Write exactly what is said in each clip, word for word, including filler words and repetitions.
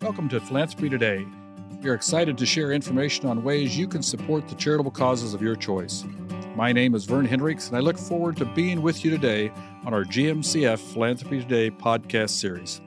Welcome to Philanthropy Today. We are excited to share information on ways you can support the charitable causes of your choice. My name is Vern Hendricks, and I look forward to being with you today on our G M C F Philanthropy Today podcast series.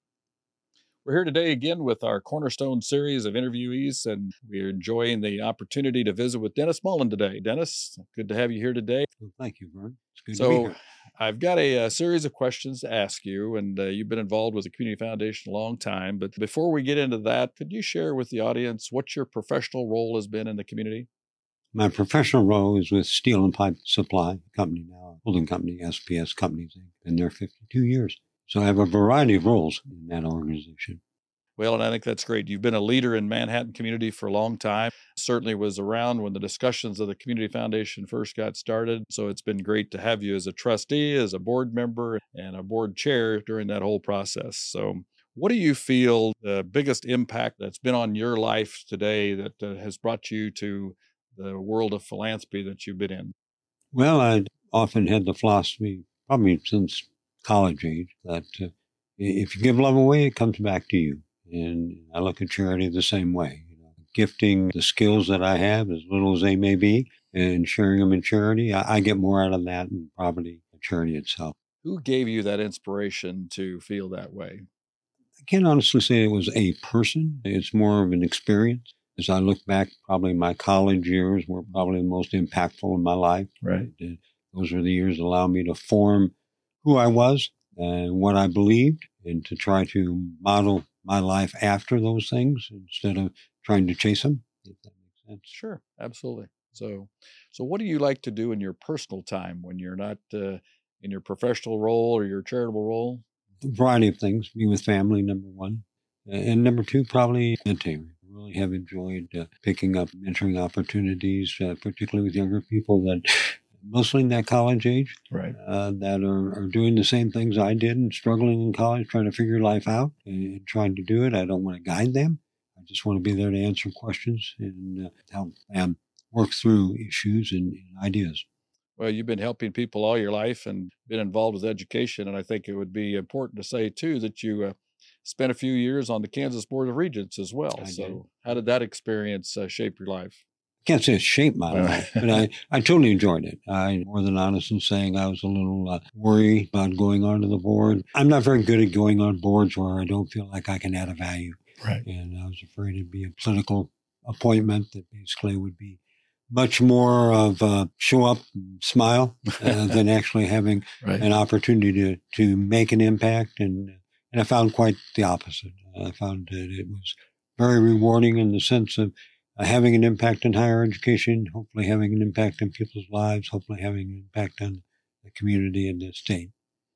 We're here today again with our Cornerstone series of interviewees, and we're enjoying the opportunity to visit with Dennis Mullen today. Dennis, good to have you here today. Well, thank you, Vern. It's good so, to be here. I've got a, a series of questions to ask you, and uh, you've been involved with the Community Foundation a long time. But before we get into that, could you share with the audience what your professional role has been in the community? My professional role is with Steel and Pipe Supply Company now, holding company, S P S Companies. I've been there fifty-two years. So I have a variety of roles in that organization. Well, and I think that's great. You've been a leader in Manhattan community for a long time. Certainly was around when the discussions of the Community Foundation first got started. So it's been great to have you as a trustee, as a board member, and a board chair during that whole process. So what do you feel the biggest impact that's been on your life today that uh, has brought you to the world of philanthropy that you've been in? Well, I often had the philosophy, probably since college age, that uh, if you give love away, it comes back to you. And I look at charity the same way, you know, gifting the skills that I have, as little as they may be, and sharing them in charity. I, I get more out of that than probably charity itself. Who gave you that inspiration to feel that way? I can't honestly say it was a person. It's more of an experience. As I look back, probably my college years were probably the most impactful in my life. Right. And those were the years that allowed me to form who I was and what I believed, and to try to model my life after those things instead of trying to chase them, if that makes sense. Sure, absolutely. So, so what do you like to do in your personal time when you're not uh, in your professional role or your charitable role? A variety of things. Be with family, number one. And number two, probably mentoring. I really have enjoyed uh, picking up mentoring opportunities, uh, particularly with younger people that mostly in that college age, right? Uh, that are, are doing the same things I did and struggling in college, trying to figure life out and trying to do it. I don't want to guide them. I just want to be there to answer questions and uh, help them work through issues and, and ideas. Well, you've been helping people all your life and been involved with education. And I think it would be important to say, too, that you uh, spent a few years on the Kansas Board of Regents as well. I so did. How did that experience uh, shape your life? Can't say it shaped my life, but I, I totally enjoyed it. I'm more than honest in saying I was a little uh, worried about going onto the board. I'm not very good at going on boards where I don't feel like I can add a value. Right. And I was afraid it'd be a political appointment that basically would be much more of uh, show up and smile uh, than actually having right. an opportunity to, to make an impact. And, and I found quite the opposite. I found that it was very rewarding in the sense of Uh, having an impact in higher education, hopefully having an impact in people's lives, hopefully having an impact on the community and the state.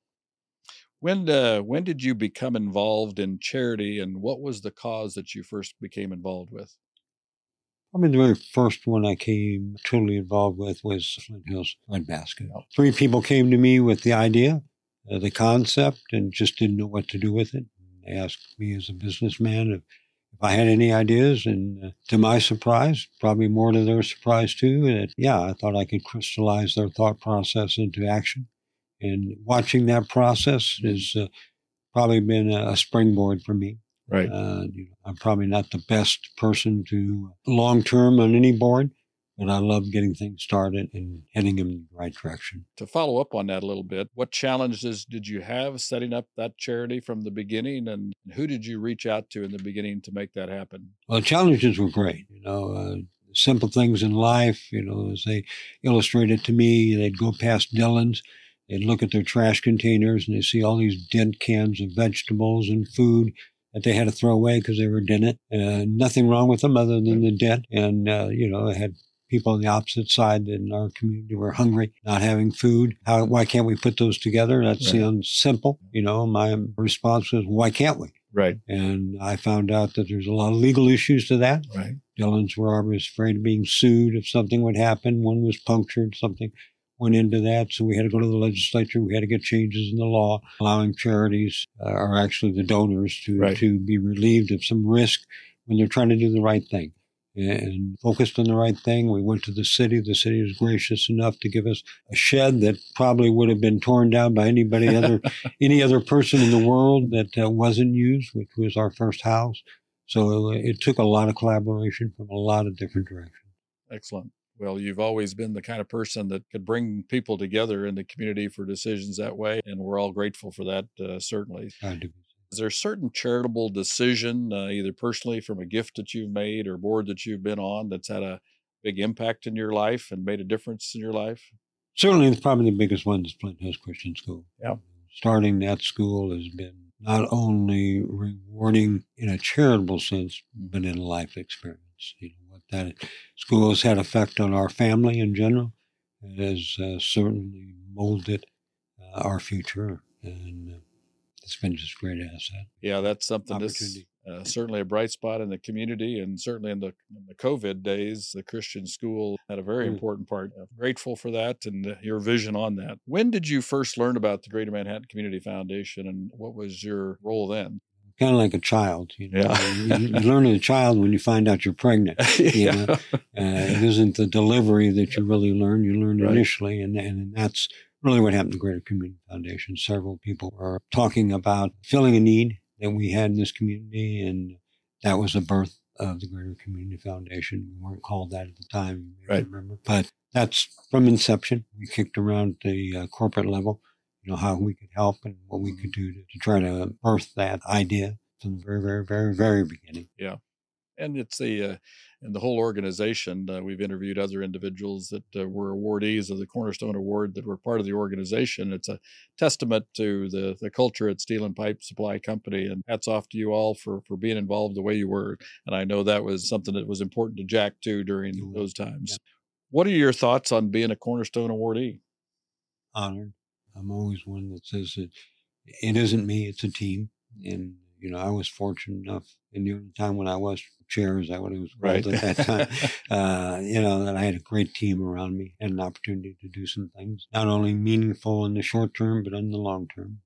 When uh, when did you become involved in charity, and what was the cause that you first became involved with? Probably the very first one I came totally involved with was Flint Hills Breadbasket. Three people came to me with the idea, uh, the concept, and just didn't know what to do with it. They asked me as a businessman if If I had any ideas, and uh, to my surprise, probably more to their surprise too, that, yeah, I thought I could crystallize their thought process into action. And watching that process has uh, probably been a, a springboard for me. Right. Uh, you know, I'm probably not the best person to long-term on any board, but I love getting things started and heading them in the right direction. To follow up on that a little bit, what challenges did you have setting up that charity from the beginning, and who did you reach out to in the beginning to make that happen? Well, the challenges were great. You know, uh, simple things in life, you know, as they illustrated to me, they'd go past Dillon's, they'd look at their trash containers, and they'd see all these dent cans of vegetables and food that they had to throw away because they were dented. Uh, nothing wrong with them other than the dent. And, uh, you know, they had people on the opposite side in our community were hungry, not having food. How, why can't we put those together? That right. sounds simple. You know, my response was, why can't we? Right. And I found out that there's a lot of legal issues to that. Right. Dillon's were always afraid of being sued if something would happen. One was punctured, something went into that. So we had to go to the legislature. We had to get changes in the law, allowing charities, uh, or actually the donors, to, right. to be relieved of some risk when they're trying to do the right thing. and focused on the right thing. We went to the city. The city was gracious enough to give us a shed that probably would have been torn down by anybody other, any other person in the world that uh, wasn't used, which was our first house. So it took a lot of collaboration from a lot of different directions. Excellent. Well, you've always been the kind of person that could bring people together in the community for decisions that way, and we're all grateful for that, uh, certainly. Glad to be. Is there a certain charitable decision, uh, either personally from a gift that you've made or board that you've been on, that's had a big impact in your life and made a difference in your life? Certainly, it's probably the biggest one is Flint Hills Christian School. Yeah. Starting that school has been not only rewarding in a charitable sense, but in a life experience. You know, what that school has had effect on our family in general. It has uh, certainly molded uh, our future, and uh, it's been just a great asset. Yeah, that's something that's uh, certainly a bright spot in the community, and certainly in the, in the COVID days, the Christian school had a very mm. important part. I'm grateful for that and uh, your vision on that. When did you first learn about the Greater Manhattan Community Foundation, and what was your role then? Kind of like a child, you know. Yeah. you, you learn as a child when you find out you're pregnant. You yeah. know? Uh, it isn't the delivery that you really learn. You learn right. initially, and, and that's really what happened to Greater Community Foundation. Several people were talking about filling a need that we had in this community, and that was the birth of the Greater Community Foundation. We weren't called that at the time, you may right. remember. But that's from inception. We kicked around the uh, corporate level, you know, how we could help and what we could do to, to try to birth that idea from the very, very, very, very beginning. Yeah. And it's the, uh, and the whole organization, uh, we've interviewed other individuals that uh, were awardees of the Cornerstone Award that were part of the organization. It's a testament to the, the culture at Steel and Pipe Supply Company, and hats off to you all for, for being involved the way you were. And I know that was something that was important to Jack too during mm-hmm. those times. Yeah. What are your thoughts on being a Cornerstone Awardee? Honored. I'm always one that says that it isn't me, it's a team. And you know, I was fortunate enough in the only time when I was chair, is that what it was called right. at that time, uh, you know, that I had a great team around me and an opportunity to do some things, not only meaningful in the short term, but in the long term.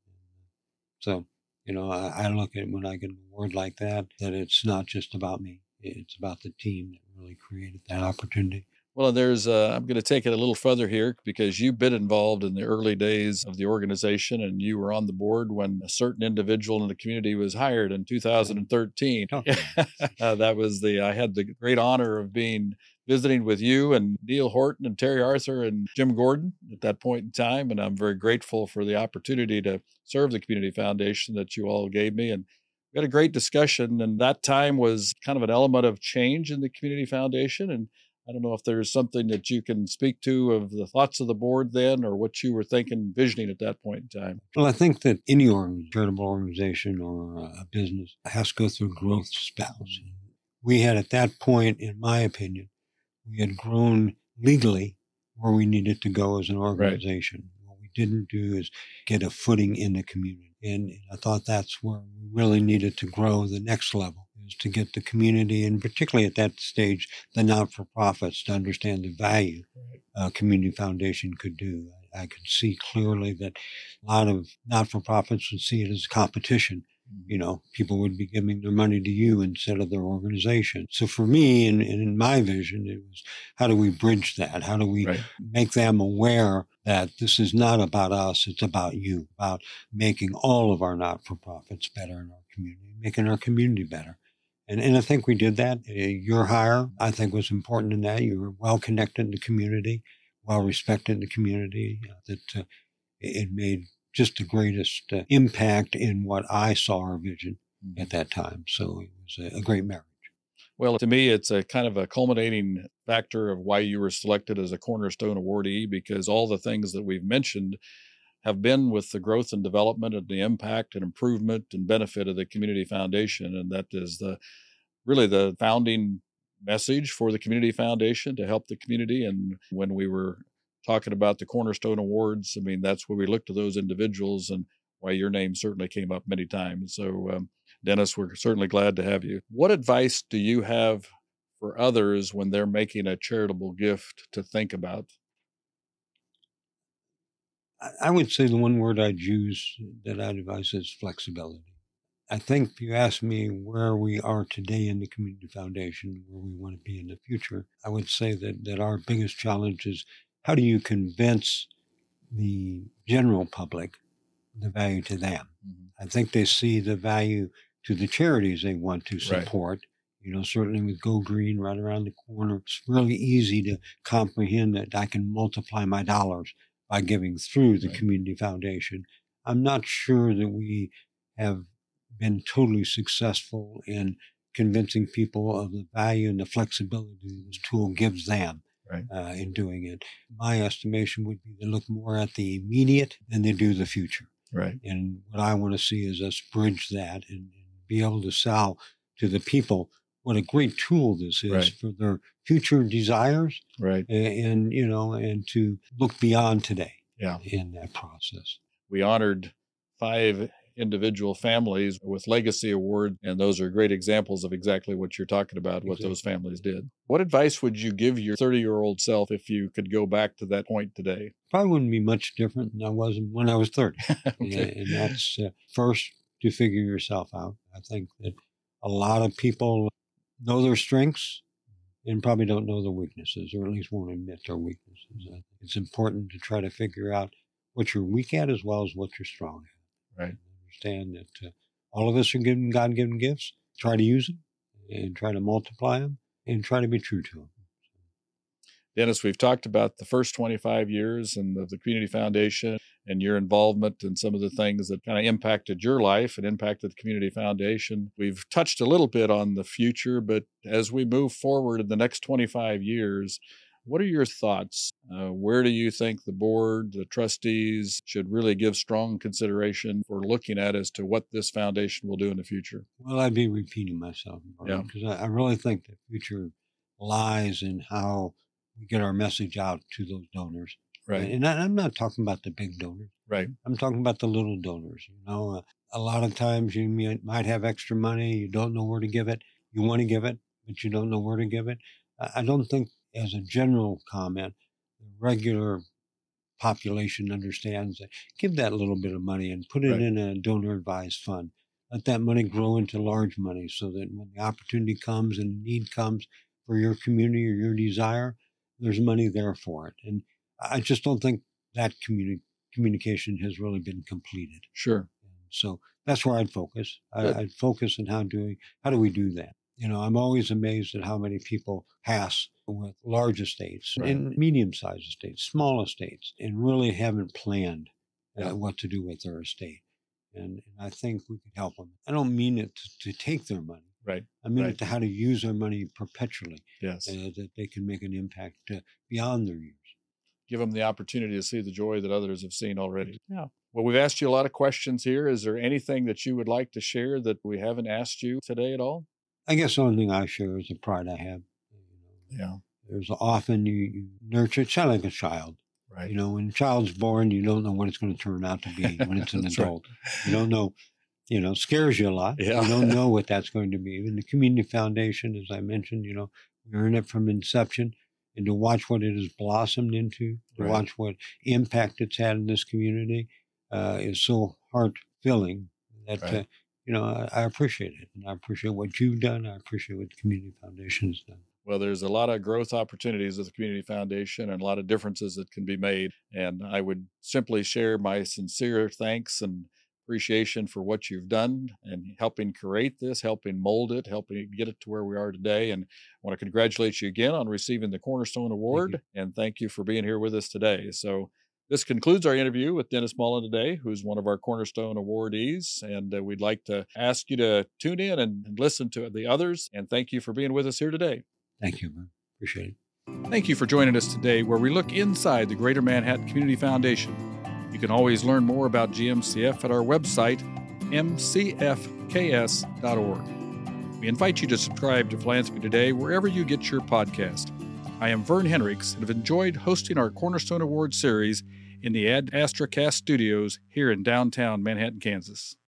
So, you know, I, I look at when I get an award like that, that it's not just about me. It's about the team that really created that opportunity. Well, there's, uh, I'm going to take it a little further here because you've been involved in the early days of the organization, and you were on the board when a certain individual in the community was hired in two thousand thirteen. Oh. uh, that was the, I had the great honor of being visiting with you and Neil Horton and Terry Arthur and Jim Gordon at that point in time. And I'm very grateful for the opportunity to serve the Community Foundation that you all gave me. And we had a great discussion, and that time was kind of an element of change in the Community Foundation. And I don't know if there's something that you can speak to of the thoughts of the board then, or what you were thinking, visioning at that point in time. Well, I think that any organ, charitable organization or a business has to go through growth spells. We had at that point, in my opinion, we had grown legally where we needed to go as an organization. Right. What we didn't do is get a footing in the community. And I thought that's where we really needed to grow the next level, is to get the community, and particularly at that stage, the not-for-profits, to understand the value a community foundation could do. I, I could see clearly that a lot of not-for-profits would see it as competition. You know, people would be giving their money to you instead of their organization. So for me, and, and in my vision, it was, how do we bridge that? How do we right. make them aware that this is not about us, it's about you, about making all of our not-for-profits better in our community, making our community better. And, and I think we did that. Uh, your hire, I think, was important in that. You were well connected in the community, well respected in the community, uh, that uh, it made just the greatest uh, impact in what I saw our vision at that time. So it was a, a great marriage. Well, to me, it's a kind of a culminating factor of why you were selected as a Cornerstone Awardee, because all the things that we've mentioned have been with the growth and development and the impact and improvement and benefit of the Community Foundation. And that is the really the founding message for the Community Foundation, to help the community. And when we were talking about the Cornerstone Awards, I mean, that's where we looked to those individuals, and why your name certainly came up many times. So, um, Dennis, we're certainly glad to have you. What advice do you have for others when they're making a charitable gift to think about? I would say the one word I'd use that I'd advise is flexibility. I think if you ask me where we are today in the Community Foundation, where we want to be in the future, I would say that, that our biggest challenge is how do you convince the general public the value to them? Mm-hmm. I think they see the value to the charities they want to support. Right. You know, certainly with Go Green right around the corner, it's really easy to comprehend that I can multiply my dollars by giving through the right. Community Foundation. I'm not sure that we have been totally successful in convincing people of the value and the flexibility this tool gives them right. uh, in doing it. My estimation would be to look more at the immediate than they do the future. Right. And what I want to see is us bridge that and, and be able to sell to the people what a great tool this is right. for their future desires. Right. And, and, you know, and to look beyond today yeah. in that process. We honored five individual families with legacy awards, and those are great examples of exactly what you're talking about, what exactly. those families did. What advice would you give your thirty-year-old self if you could go back to that point today? Probably wouldn't be much different than I was when I was thirty. okay. And that's uh, first to figure yourself out. I think that a lot of people know their strengths and probably don't know their weaknesses, or at least won't admit their weaknesses. I think it's important to try to figure out what you're weak at as well as what you're strong at. Right. Understand that uh, all of us are given God-given gifts. Try to use them and try to multiply them and try to be true to them. Dennis, we've talked about the first twenty-five years and of the Community Foundation and your involvement in some of the things that kind of impacted your life and impacted the Community Foundation. We've touched a little bit on the future, but as we move forward in the next twenty-five years, what are your thoughts? Uh, where do you think the board, the trustees should really give strong consideration for looking at as to what this foundation will do in the future? Well, I'd be repeating myself, Martin, because yeah. I, I really think the future lies in how we get our message out to those donors. Right. And I, I'm not talking about the big donors. Right. I'm talking about the little donors. You know, uh, a lot of times you may, might have extra money. You don't know where to give it. You want to give it, but you don't know where to give it. I, I don't think, as a general comment, the regular population understands that. Give that little bit of money and put it right. in a donor-advised fund. Let that money grow into large money so that when the opportunity comes and need comes for your community or your desire, there's money there for it. And I just don't think that communi- communication has really been completed. Sure. And so that's where I'd focus. I, I'd focus on how doing how do we do that. You know, I'm always amazed at how many people pass with large estates right. and medium-sized estates, small estates, and really haven't planned uh, yeah. what to do with their estate. And, and I think we could help them. I don't mean it to, to take their money. Right. I mean right. it to how to use their money perpetually. Yes. Uh, that they can make an impact uh, beyond their years. Give them the opportunity to see the joy that others have seen already. Yeah. Well, we've asked you a lot of questions here. Is there anything that you would like to share that we haven't asked you today at all? I guess the only thing I share is the pride I have. You know, yeah. There's often you, you nurture, it's kind of like a child. Right. You know, when a child's born, you don't know what it's going to turn out to be when it's an adult. Right. You don't know. You know, scares you a lot. Yeah. You don't know what that's going to be. And the Community Foundation, as I mentioned, you know, we're in it from inception, and to watch what it has blossomed into, to right. watch what impact it's had in this community uh, is so heart-filling that, right. uh, you know, I, I appreciate it. And I appreciate what you've done. I appreciate what the Community Foundation has done. Well, there's a lot of growth opportunities at the Community Foundation and a lot of differences that can be made. And I would simply share my sincere thanks and appreciation for what you've done and helping create this, helping mold it, helping get it to where we are today. And I want to congratulate you again on receiving the Cornerstone Award. Thank and thank you for being here with us today. So this concludes our interview with Dennis Mullen today, who's one of our Cornerstone awardees. And uh, we'd like to ask you to tune in and, and listen to the others. And thank you for being with us here today. Thank you, man. Appreciate it. Thank you for joining us today, where we look inside the Greater Manhattan Community Foundation. You can always learn more about G M C F at our website, m c f k s dot org. We invite you to subscribe to Philanthropy Today wherever you get your podcast. I am Vern Hendricks and have enjoyed hosting our Cornerstone Award series in the Ad Astra Cast studios here in downtown Manhattan, Kansas.